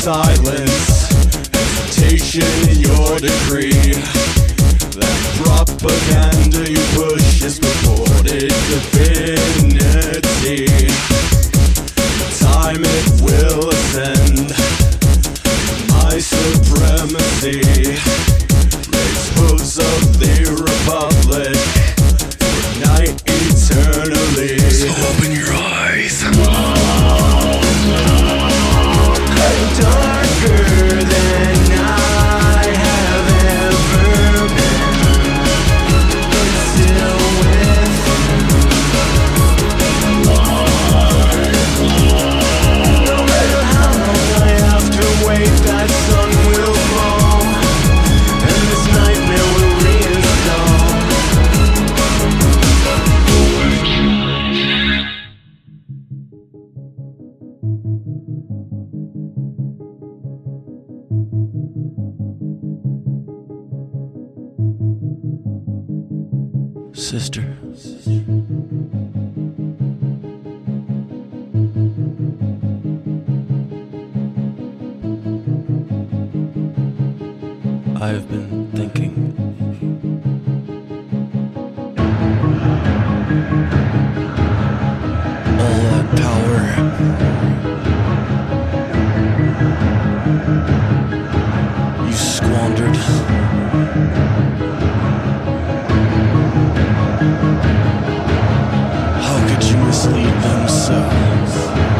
silence, hesitation in your decree. That propaganda you push is purported divinity. Time it will ascend, my supremacy. Raise hooves of the republic, ignite eternally. So open your eyes. Darker than I have ever been, but still with no matter how long I have to wait, that sun will fall, and this nightmare will reinstall. Sister. I've been thinking. All that power. You squandered. How could you mislead them so?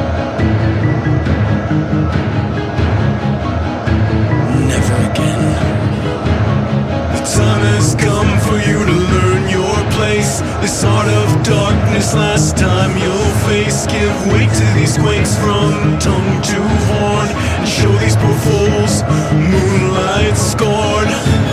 Never again. The time has come for you to learn your place. This art of darkness, last time you'll face. Give weight to these quakes from tongue to horn, and show these poor fools moonlight scorn.